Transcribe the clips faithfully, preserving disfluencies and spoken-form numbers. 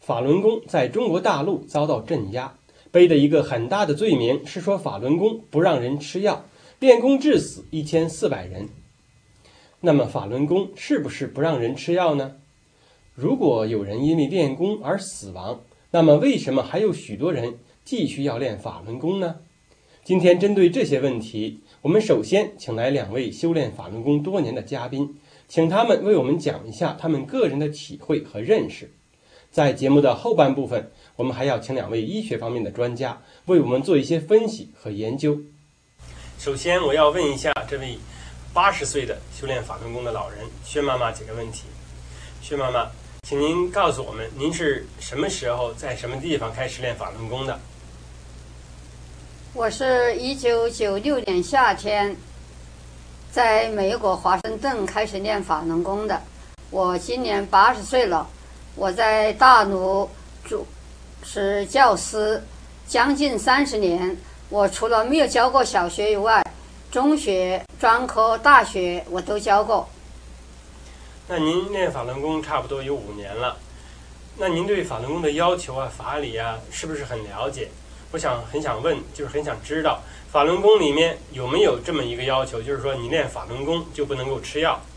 法轮功在中国大陆遭到镇压，背的一个很大的罪名是说法轮功不让人吃药，练功致死一千四百人。那么法轮功是不是不让人吃药呢？如果有人因为练功而死亡，那么为什么还有许多人继续要练法轮功呢？今天针对这些问题，我们首先请来两位修炼法轮功多年的嘉宾，请他们为我们讲一下他们个人的体会和认识。在节目的后半部分，我们还要请两位医学方面的专家为我们做一些分析和研究。首先我要问一下这位八十岁的修炼法轮功的老人薛妈妈几个问题。薛妈妈，请您告诉我们，您是什么时候在什么地方开始练法轮功的？ 我是一九九六年夏天在美国华盛顿开始练法轮功的。我今年八十岁了，我在大陆主是教师将近三十年。我除了没有教过小学以外，中学、专科、大学我都教过。 那您练法轮功差不多有五年了，那您对法轮功的要求啊、法理啊，是不是很了解？我想很想问，就是很想知道，法轮功里面有没有这么一个要求，就是说你练法轮功就不能够吃药？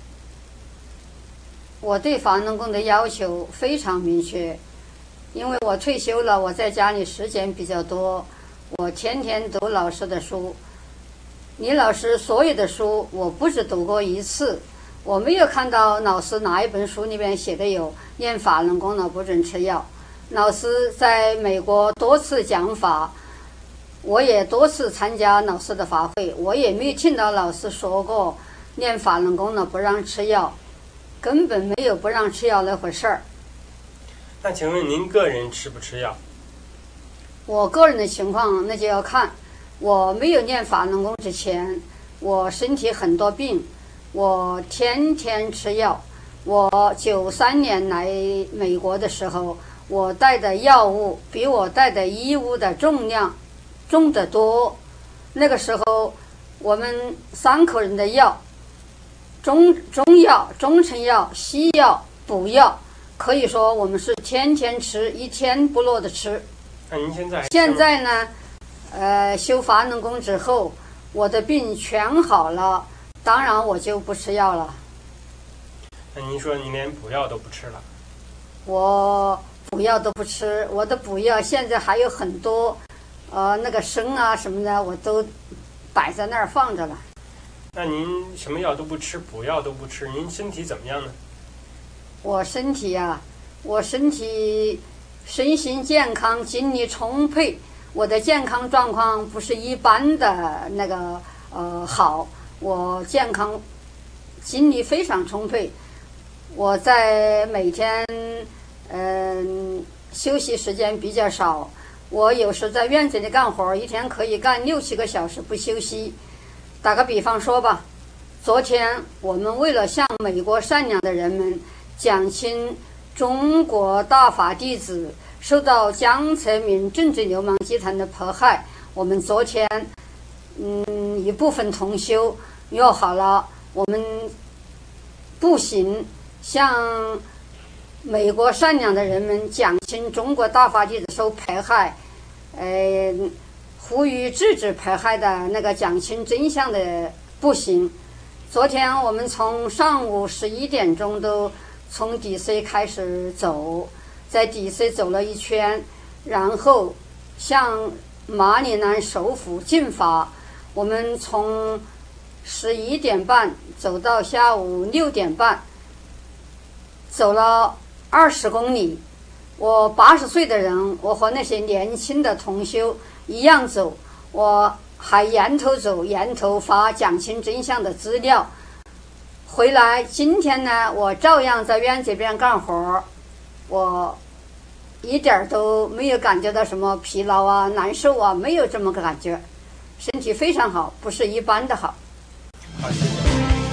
我对法轮功的要求非常明确，因为我退休了，我在家里时间比较多，我天天读老师的书。李老师所有的书我不只读过一次，我没有看到老师哪一本书里面写的有练法轮功了不准吃药。老师在美国多次讲法，我也多次参加老师的法会，我也没有听到老师说过练法轮功了不让吃药，根本没有不让吃药那回事儿。 那请问您个人吃不吃药？ 我个人的情况那就要看，我没有练法轮功之前，我身体很多病，我天天吃药。我九三年来美国的时候，我带的药物比我带的衣物的重量重得多。那个时候我们三口人的药，中中药、中成药、西药、补药，可以说我们是天天吃，一天不落的吃。 那您现在现在呢，呃，修法轮功之后，我的病全好了，当然我就不吃药了。 那您说您连补药都不吃了？ 我补药都不吃，我的补药现在还有很多，呃，那个参啊什么的，我都摆在那儿放着了。 那您什么药都不吃，补药都不吃，您身体怎么样呢？ 我身体呀、啊，我身体身心健康，精力充沛。我的健康状况不是一般的那个呃好，我健康精力非常充沛。我在每天嗯、呃、休息时间比较少，我有时在院子里干活，一天可以干六七个小时不休息。打个比方说吧，昨天我们为了向美国善良的人们讲清中国大法弟子受到江泽民政治流氓集团的迫害，我们昨天嗯一部分同修约好了，我们步行向美国善良的人们讲清中国大法弟子受迫害，呃，呼吁制止迫害的那个讲清真相的步行。昨天我们从上午十一点钟都从 D C 开始走，在 D C 走了一圈，然后向马里兰首府进发。我们从十一点半走到下午六点半，走了二十公里。我八十岁的人，我和那些年轻的同修一样走，我还沿途走，沿途发讲清真相的资料。回来今天呢，我照样在院这边干活，我一点都没有感觉到什么疲劳啊、难受啊，没有这么个感觉，身体非常好，不是一般的好。 好，谢谢。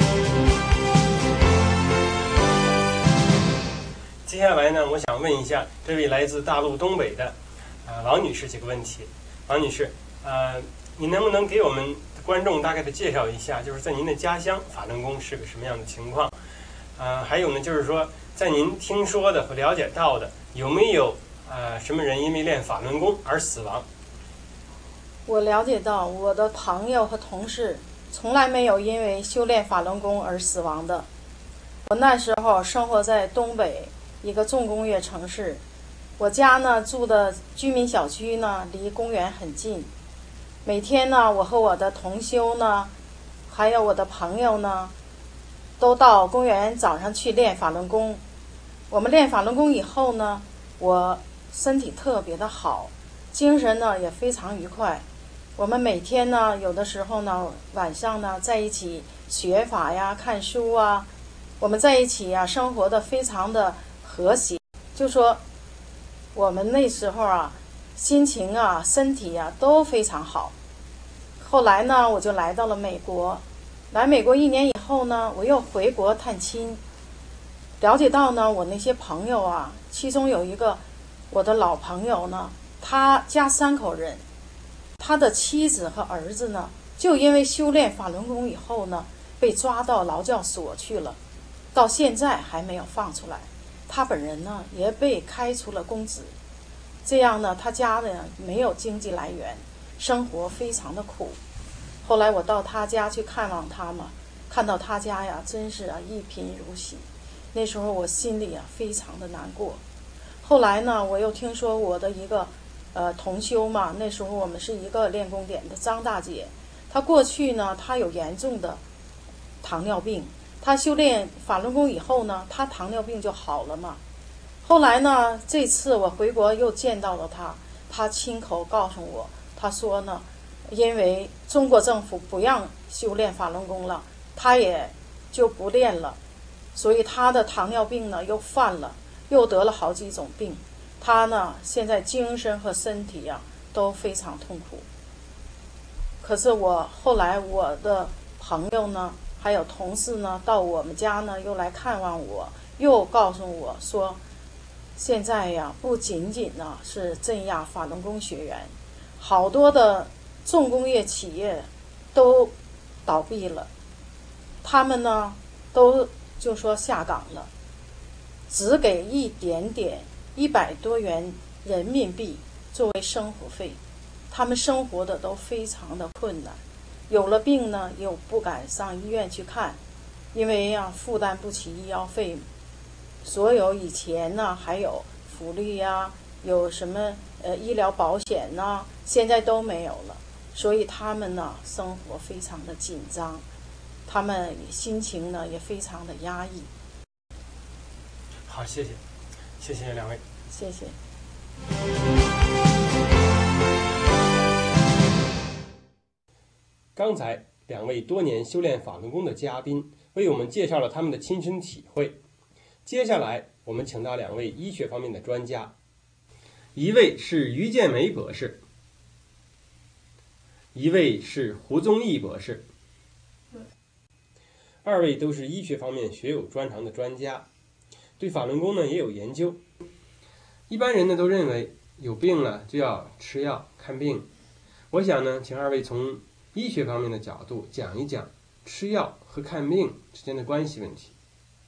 接下来呢，我想问一下这位来自大陆东北的呃王女士几个问题。王女士，呃，你能不能给我们观众大概的介绍一下，就是在您的家乡法轮功是个什么样的情况？呃，还有呢，就是说在您听说的和了解到的有没有呃什么人因为练法轮功而死亡？ 我了解到我的朋友和同事从来没有因为修炼法轮功而死亡的。我那时候生活在东北一个重工业城市，我家呢住的居民小区呢离公园很近，每天呢我和我的同修呢还有我的朋友呢都到公园早上去练法轮功。我们练法轮功以后呢，我身体特别的好，精神呢也非常愉快。我们每天呢有的时候呢晚上呢在一起学法呀看书啊，我们在一起呀生活的非常的和谐，就说我们那时候啊心情啊身体啊都非常好。后来呢我就来到了美国，来美国一年以后呢我又回国探亲，了解到呢我那些朋友啊，其中有一个我的老朋友呢，他家三口人，他的妻子和儿子呢就因为修炼法轮功以后呢被抓到劳教所去了，到现在还没有放出来。他本人呢也被开除了公职，这样呢他家呢没有经济来源，生活非常的苦。后来我到他家去看望他嘛，看到他家呀真是啊一贫如洗，那时候我心里啊非常的难过。后来呢我又听说我的一个呃同修嘛，那时候我们是一个练功点的张大姐，她过去呢她有严重的糖尿病，她修炼法轮功以后呢她糖尿病就好了嘛。后来呢这次我回国又见到了她，她亲口告诉我，她说呢因为中国政府不让修炼法轮功了，她也就不练了，所以她的糖尿病呢又犯了，又得了好几种病。他呢现在精神和身体啊都非常痛苦。可是我后来我的朋友呢还有同事呢到我们家呢又来看望我，又告诉我说现在呀不仅仅呢是镇压法轮功学员，好多的重工业企业都倒闭了，他们呢都就说下岗了，只给一点点一百多元人民币作为生活费，他们生活的都非常的困难，有了病呢又不敢上医院去看，因为呀、啊、负担不起医药费。所有以前呢还有福利呀、有什么呃医疗保险呐，现在都没有了，所以他们呢生活非常的紧张，他们心情呢也非常的压抑。 好，谢谢，谢谢两位， 谢谢。 刚才两位多年修炼法轮功的嘉宾为我们介绍了他们的亲身体会。接下来我们请到两位医学方面的专家，一位是于建梅博士，一位是胡宗义博士。二位都是医学方面学有专长的专家，对法轮功呢也有研究。一般人呢都认为有病了就要吃药看病，我想呢请二位从医学方面的角度讲一讲吃药和看病之间的关系问题。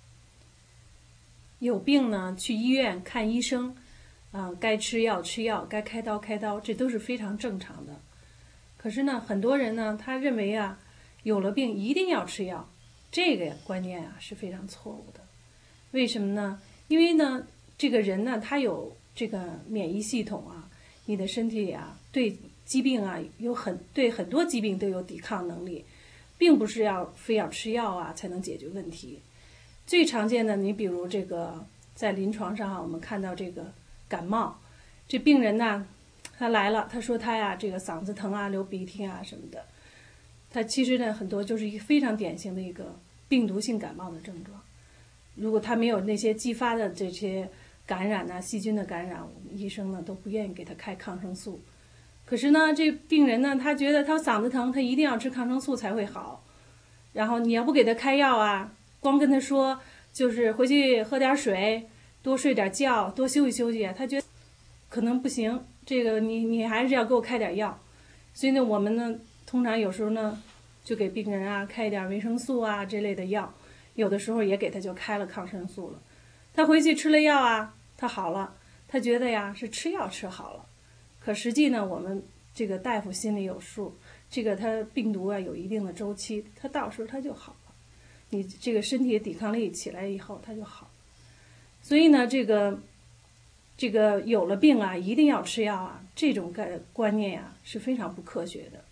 有病呢去医院看医生，啊、呃，该吃药吃药，该开刀开刀，这都是非常正常的。可是呢很多人呢他认为啊有了病一定要吃药，这个观念啊是非常错误的。为什么呢？因为呢这个人呢他有这个免疫系统啊，你的身体啊对疾病啊有很对很多疾病都有抵抗能力，并不是要非要吃药啊才能解决问题。最常见的，你比如这个在临床上、啊、我们看到这个感冒，这病人呢他来了，他说他呀这个嗓子疼啊流鼻涕啊什么的，他其实呢很多就是一个非常典型的一个病毒性感冒的症状。如果他没有那些继发的这些感染啊细菌的感染，我们医生呢都不愿意给他开抗生素。可是呢这病人呢他觉得他嗓子疼，他一定要吃抗生素才会好，然后你要不给他开药啊，光跟他说就是回去喝点水，多睡点觉，多休息休息，他觉得可能不行，这个你你还是要给我开点药。所以呢我们呢通常有时候呢就给病人啊开一点维生素啊这类的药，有的时候也给他就开了抗生素了。他回去吃了药啊他好了， 他觉得呀是吃药吃好了，可实际呢，我们这个大夫心里有数，这个它病毒啊有一定的周期，它到时候它就好了，你这个身体抵抗力起来以后它就好了。所以呢，这个这个有了病啊一定要吃药啊，这种概观念呀、啊、是非常不科学的。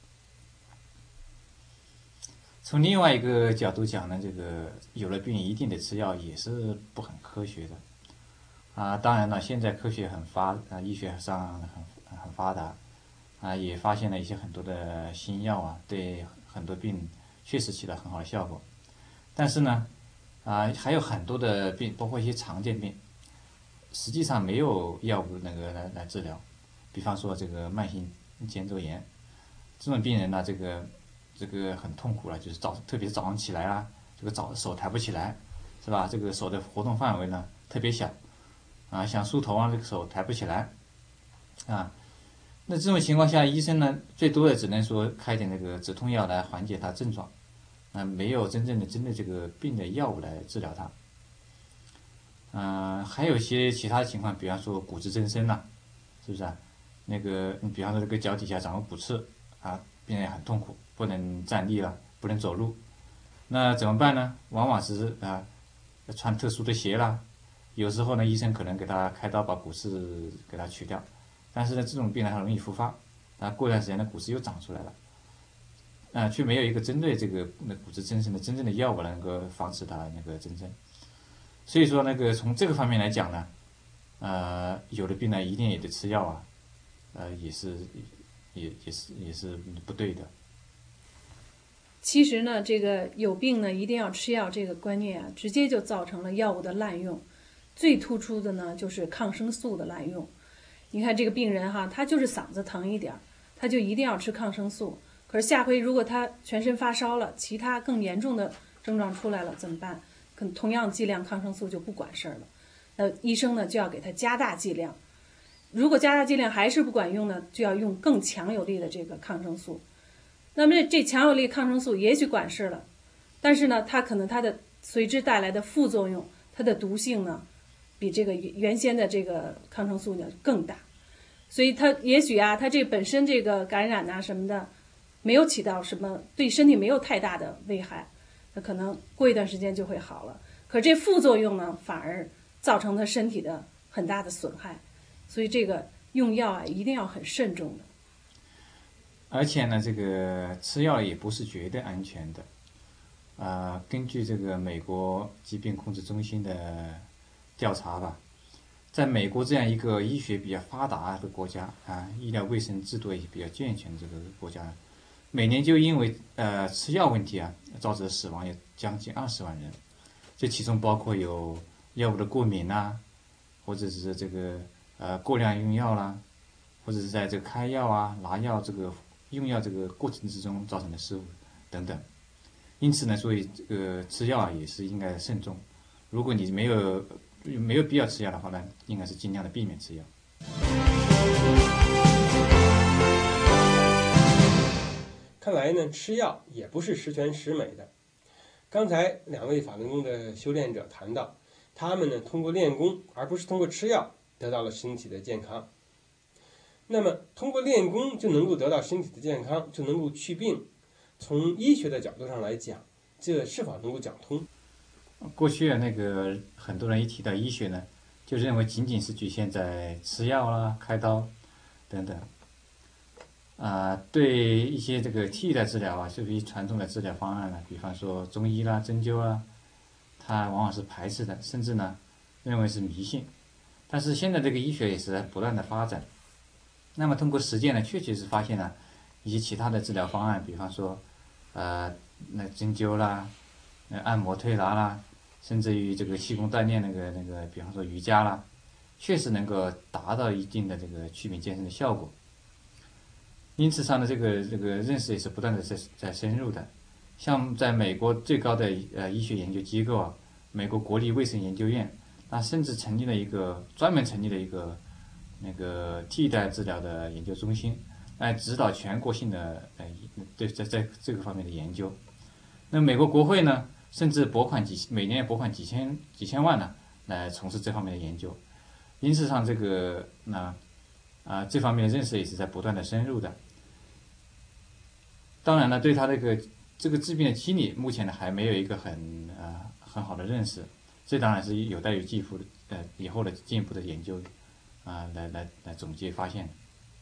从另外一个角度讲呢，这个有了病一定得吃药也是不很科学的啊。当然了，现在科学很发啊，医学上很很发达啊，也发现了一些很多的新药啊，对很多病确实起到很好的效果。但是呢，啊还有很多的病，包括一些常见病，实际上没有药物那个来来治疗。比方说这个慢性肩周炎，这种病人呢，这个。这个很痛苦了，就是早，特别是早上起来啊，这个早手抬不起来，是吧？这个手的活动范围呢特别小，啊，想梳头啊，这个手抬不起来，啊，那这种情况下，医生呢最多的只能说开点那个止痛药来缓解他症状，啊，没有真正的针对这个病的药物来治疗它。嗯、呃，还有一些其他的情况，比方说骨质增生呐、啊，是不是啊？那个，你比方说这个脚底下长个骨刺啊，病人很痛苦。不能站立了，不能走路，那怎么办呢？往往是啊，穿特殊的鞋啦。有时候呢，医生可能给他开刀把骨刺给他取掉，但是呢，这种病呢很容易复发，啊，过段时间呢骨刺又长出来了，啊，却没有一个针对这个那骨质增生的真正的药物能够防止它那个增生。所以说，那个从这个方面来讲呢，呃，有的病呢一定也得吃药啊，呃，也是也也是也是不对的。 其实呢，这个有病呢一定要吃药这个观念啊，直接就造成了药物的滥用。最突出的呢就是抗生素的滥用。你看这个病人哈，他就是嗓子疼一点，他就一定要吃抗生素。可是下回如果他全身发烧了，其他更严重的症状出来了怎么办？可同样剂量抗生素就不管事儿了。那医生呢就要给他加大剂量。如果加大剂量还是不管用呢，就要用更强有力的这个抗生素。那么这强有力抗生素也许管事了，但是呢，它可能它的随之带来的副作用，它的毒性呢，比这个原先的这个抗生素呢更大，所以它也许啊，它这本身这个感染啊什么的，没有起到什么对身体没有太大的危害，那可能过一段时间就会好了。可这副作用呢，反而造成他身体的很大的损害，所以这个用药啊一定要很慎重的。 而且呢，这个吃药也不是绝对安全的。呃，根据这个美国疾病控制中心的调查吧，在美国这样一个医学比较发达的国家啊，医疗卫生制度也比较健全的这个国家，每年就因为呃吃药问题啊，造成的死亡有将近二十万人。这其中包括有药物的过敏啦，或者是这个呃过量用药啦，或者是在这个开药啊、拿药这个用药这个过程之中造成的失误等等。因此呢，所以这个吃药啊也是应该慎重。如果你没有没有必要吃药的话呢，应该是尽量的避免吃药。 看来呢，吃药也不是十全十美的。刚才两位法轮功的修炼者谈到，他们呢通过练功，而不是通过吃药，得到了身体的健康。那么，通过练功就能够得到身体的健康，就能够去病。从医学的角度上来讲，这是否能够讲通？ 过去啊，那个很多人一提到医学呢，就认为仅仅是局限在吃药啦、开刀等等。啊、呃，对一些这个替代治疗啊，这些传统的治疗方案呢，比方说中医啦、针灸啊，它往往是排斥的，甚至呢认为是迷信。但是现在这个医学也是在不断的发展。那么通过实践呢，确确实发现了一些其他的治疗方案，比方说，呃，那针灸啦，呃，按摩推拿啦，甚至于这个气功锻炼那个那个，比方说瑜伽啦，确实能够达到一定的这个祛病健身的效果。因此上的这个这个认识也是不断的在在深入的。像在美国最高的呃医学研究机构啊，美国国立卫生研究院，那甚至成立了一个专门成立了一个那个替代治疗的研究中心，来指导全国性的呃对在在这个方面的研究。那美国国会呢，甚至拨款几每年拨款几千几千万呢，来从事这方面的研究。 因此上这个那啊这方面的认识也是在不断的深入的。当然了，对他这个这个治病的机理，目前呢还没有一个很呃很好的认识，这当然是有待于进一步的呃以后的进一步的研究啊、呃、来来来总结发现。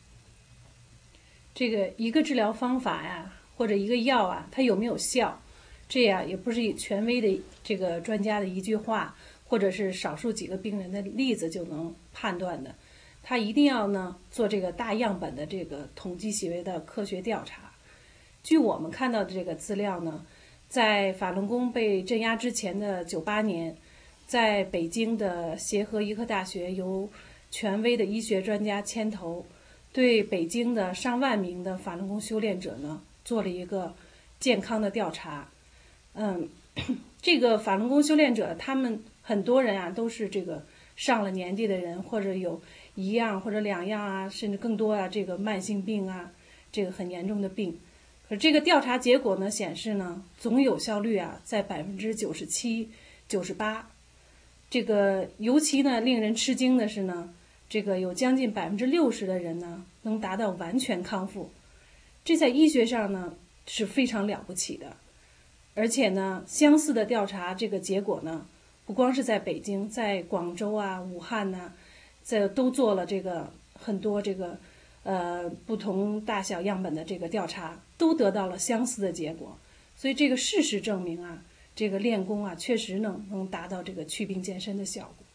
这个一个治疗方法呀，或者一个药啊，它有没有效，这呀也不是以权威的这个专家的一句话，或者是少数几个病人的例子就能判断的。他一定要呢做这个大样本的这个统计学的科学调查。据我们看到的这个资料呢，在法轮功被镇压之前的九八年，在北京的协和医科大学由权威的医学专家牵头，对北京的上万名的法轮功修炼者呢做了一个健康的调查。嗯，这个法轮功修炼者，他们很多人啊都是这个上了年纪的人，或者有一样或者两样啊，甚至更多啊这个慢性病啊，这个很严重的病。可这个调查结果呢显示呢，总有效率啊在百分之九十七、九十八。这个尤其呢令人吃惊的是呢，这个有将近百分之六十的人呢能达到完全康复，这在医学上呢是非常了不起的。而且呢，相似的调查这个结果呢，不光是在北京，在广州啊、武汉呐、啊，在都做了这个很多这个呃不同大小样本的这个调查，都得到了相似的结果。所以这个事实证明啊，这个练功啊，确实能能达到这个祛病健身的效果。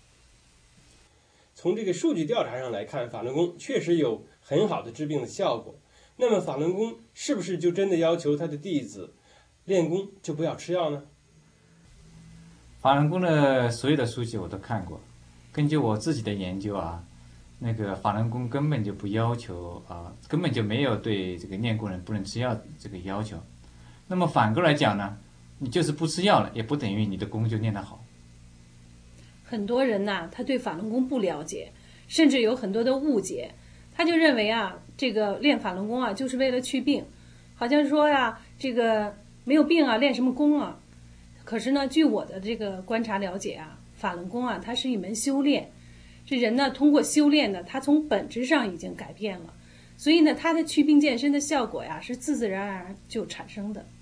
从这个数据调查上来看，法轮功确实有很好的治病的效果。那么法轮功是不是就真的要求他的弟子练功就不要吃药呢？ 法轮功的所有的书籍我都看过，根据我自己的研究啊，那个法轮功根本就不要求啊，根本就没有对这个练功人不能吃药这个要求。那么反过来讲呢，你就是不吃药了，也不等于你的功就练得好。 很多人呐，他对法轮功不了解，甚至有很多的误解，他就认为啊，这个练法轮功啊，就是为了去病，好像说呀，这个没有病啊，练什么功啊？可是呢，据我的这个观察了解啊，法轮功啊，它是一门修炼，这人呢，通过修炼呢，他从本质上已经改变了，所以呢，他的祛病健身的效果呀，是自自然而就产生的。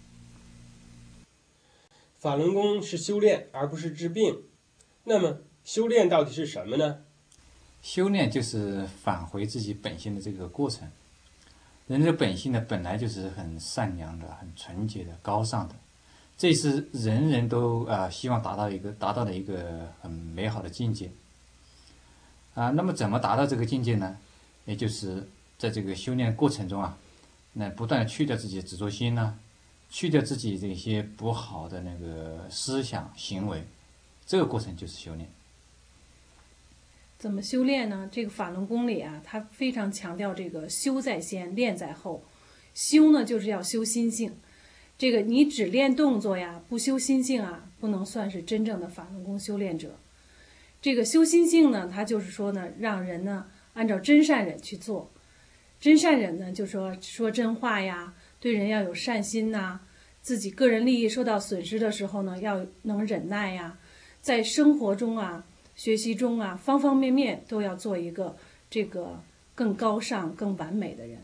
法轮功是修炼，而不是治病。那么修炼到底是什么呢？ 修炼就是返回自己本性的这个过程。人的本性呢，本来就是很善良的、很纯洁的、高尚的，这是人人都啊、呃、希望达到一个达到的一个很美好的境界啊。那么怎么达到这个境界呢？也就是在这个修炼过程中啊，那不断的去掉自己的执着心呢、啊，去掉自己这些不好的那个思想行为，这个过程就是修炼。 怎么修炼呢？这个法轮功里啊，它非常强调这个修在先，练在后。修呢，就是要修心性。这个你只练动作呀，不修心性啊，不能算是真正的法轮功修炼者。这个修心性呢，它就是说呢，让人呢按照真善忍去做。真善忍呢，就说说真话呀，对人要有善心呐，自己个人利益受到损失的时候呢，要能忍耐呀，在生活中啊。学习中啊，方方面面都要做一个这个更高尚、更完美的人。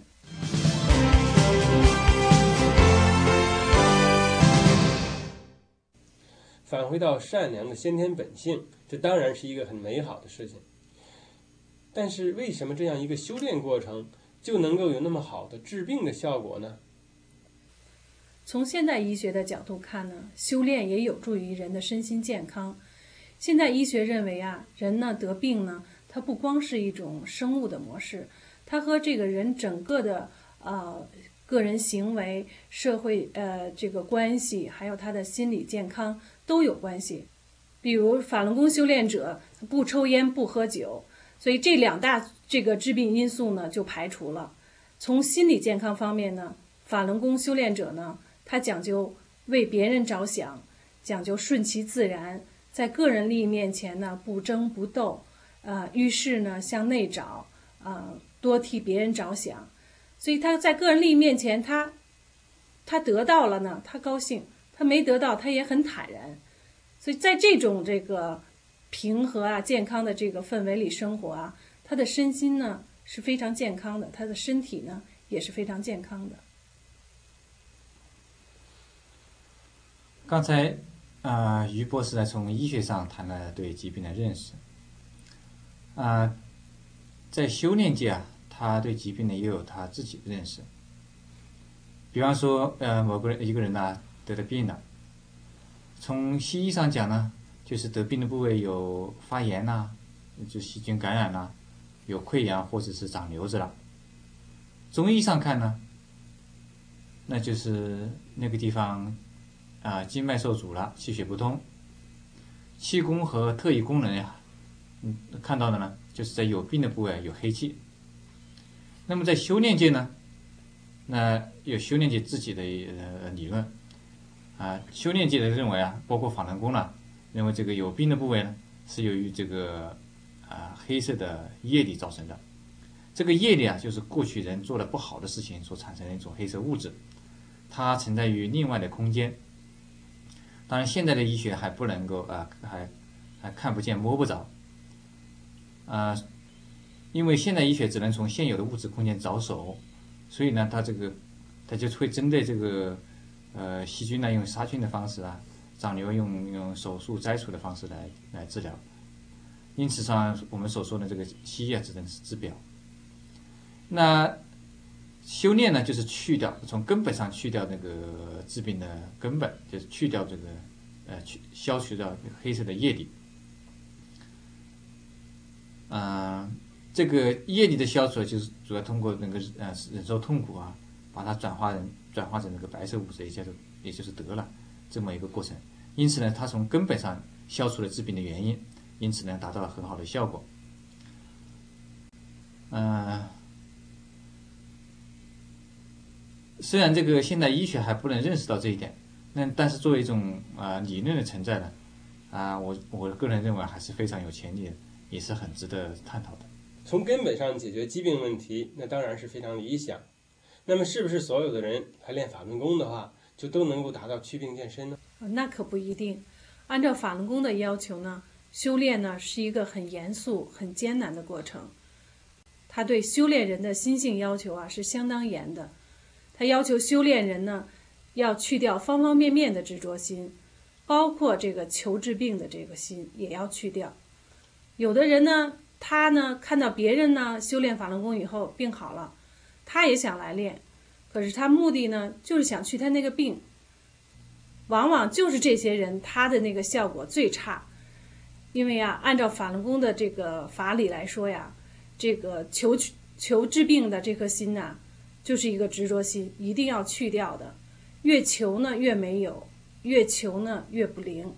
返回到善良的先天本性，这当然是一个很美好的事情。但是为什么这样一个修炼过程就能够有那么好的治病的效果呢？ 从现代医学的角度看呢，修炼也有助于人的身心健康。现代医学认为啊，人呢得病呢，它不光是一种生物的模式，它和这个人整个的呃个人行为、社会呃这个关系，还有他的心理健康都有关系。比如法轮功修炼者不抽烟不喝酒，所以这两大这个致病因素呢就排除了。从心理健康方面呢，法轮功修炼者呢，他讲究为别人着想，讲究顺其自然。在个人利益面前呢，不争不斗，呃，遇事呢向内找，呃，多替别人着想，所以他在个人利益面前，他他得到了呢，他高兴；他没得到，他也很坦然。所以在这种这个平和啊、健康的这个氛围里生活啊，他的身心呢是非常健康的，他的身体呢也是非常健康的。 刚才啊、呃，于博士呢从医学上谈了对疾病的认识。啊、呃，在修炼界啊，他对疾病呢也有他自己的认识。比方说，呃，某个人一个人呢、啊、得了病了，从西医上讲呢，就是得病的部位有发炎呐、啊，就细菌感染啦、啊，有溃疡或者是长瘤子了。中医上看呢，那就是那个地方。啊，经脉受阻了，气血不通，气功和特异功能呀，嗯，看到的呢，就是在有病的部位有黑气。那么在修炼界呢，那有修炼界自己的呃理论啊，修炼界的认为啊，包括法轮功呢，认为这个有病的部位呢，是由于这个啊黑色的业力造成的。这个业力啊，就是过去人做了不好的事情所产生的一种黑色物质，它存在于另外的空间。当然，现在的医学还不能够啊、呃，还还看不见摸不着，啊、呃，因为现代医学只能从现有的物质空间着手，所以呢，它这个它就会针对这个呃细菌呢，用杀菌的方式啊，长瘤用用手术摘除的方式来来治疗。因此上，我们所说的这个西医啊，只能是治标。那修炼呢，就是去掉，从根本上去掉那个治病的根本，就是去掉这个，呃，去消除掉黑色的业力。嗯、呃，这个业力的消除，就是主要通过那个呃忍受痛苦啊，把它转化成转化成那个白色物质，也就是也就是得了这么一个过程。因此呢，它从根本上消除了治病的原因，因此呢，达到了很好的效果。嗯、呃。虽然这个现代医学还不能认识到这一点，那但是作为一种啊、呃、理论的存在呢，啊、呃、我我个人认为还是非常有潜力的，也是很值得探讨的。 从根本上解决疾病问题，那当然是非常理想。那么是不是所有的人来练法轮功的话，就都能够达到祛病健身呢？ 那可不一定。按照法轮功的要求呢，修炼呢是一个很严肃、很艰难的过程。它对修炼人的心性要求啊是相当严的。他要求修炼人呢，要去掉方方面面的执着心，包括这个求治病的这个心也要去掉。有的人呢，他呢看到别人呢修炼法轮功以后病好了，他也想来练，可是他目的呢就是想去他那个病。往往就是这些人他的那个效果最差，因为啊，按照法轮功的这个法理来说呀，这个求求治病的这颗心呐、啊。就是一个执着心，一定要去掉的。越求呢越没有，越求呢越不灵。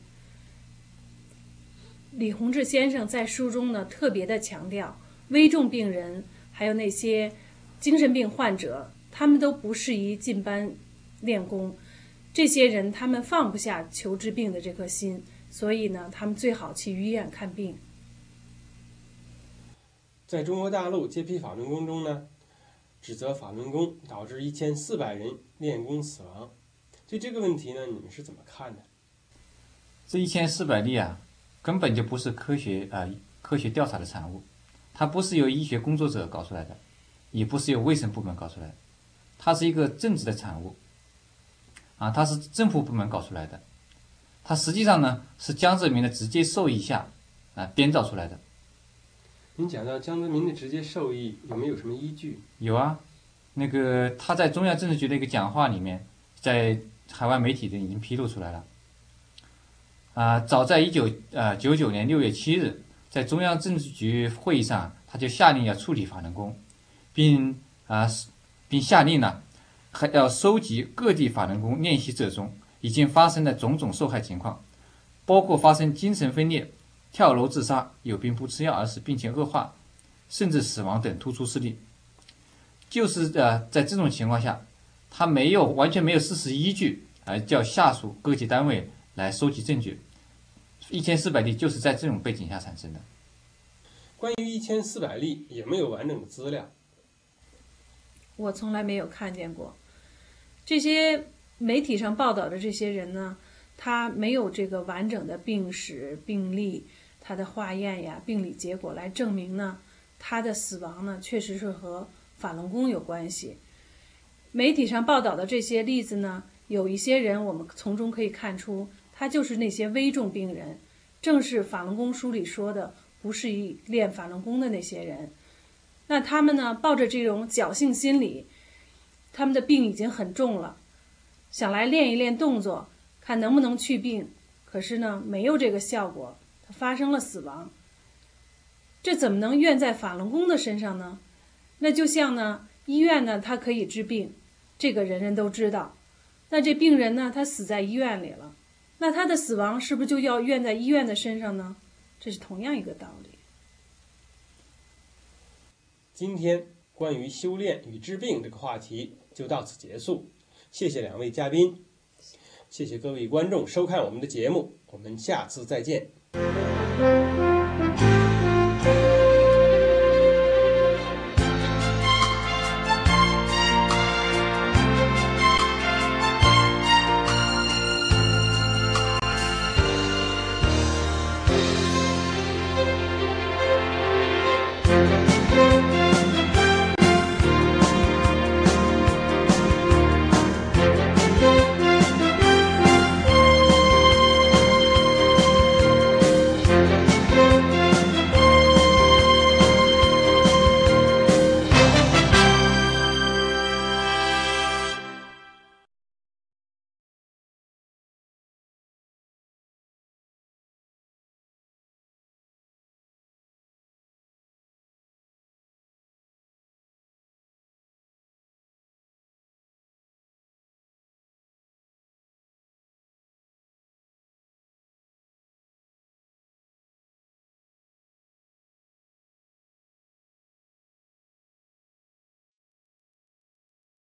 李洪志先生在书中呢特别的强调，危重病人还有那些精神病患者，他们都不适宜进班练功。这些人他们放不下求治病的这颗心，所以呢，他们最好去医院看病。 在中国大陆揭批法轮功中呢，指责法轮功导致一千四百人练功死亡，对这个问题呢，你们是怎么看的？ 这一千四百例啊，根本就不是科学啊、呃、科学调查的产物，它不是由医学工作者搞出来的，也不是由卫生部门搞出来的，它是一个政治的产物，啊，它是政府部门搞出来的，它实际上呢是江泽民的直接授意下啊编造出来的。 您讲到江泽民的直接授意，有没有什么依据？ 有啊，那个他在中央政治局的一个讲话里面，在海外媒体的已经披露出来了。啊、呃，早在一九呃九九年六月七日，在中央政治局会议上，他就下令要处理法轮功，并啊、呃、并下令呢，还要收集各地法轮功练习者中已经发生的种种受害情况，包括发生精神分裂、跳楼自杀、有病不吃药而使病情恶化，甚至死亡等突出事例。就是呃，在这种情况下，他没有完全没有事实依据，而叫下属各级单位来收集证据。一千四百例就是在这种背景下产生的。 关于一千四百例，有没有完整的资料？ 我从来没有看见过。这些媒体上报道的这些人呢，他没有这个完整的病史病历， 他的化验呀、病理结果来证明呢，他的死亡呢确实是和法轮功有关系。媒体上报道的这些例子呢，有一些人我们从中可以看出，他就是那些危重病人，正是法轮功书里说的不适宜练法轮功的那些人。那他们呢，抱着这种侥幸心理，他们的病已经很重了，想来练一练动作，看能不能去病，可是呢，没有这个效果，他发生了死亡。这怎么能怨在法轮功的身上呢？那就像呢，医院呢，它可以治病，这个人人都知道。那这病人呢，他死在医院里了，那他的死亡是不是就要怨在医院的身上呢？这是同样一个道理。 今天关于修炼与治病这个话题就到此结束，谢谢两位嘉宾，谢谢各位观众收看我们的节目，我们下次再见。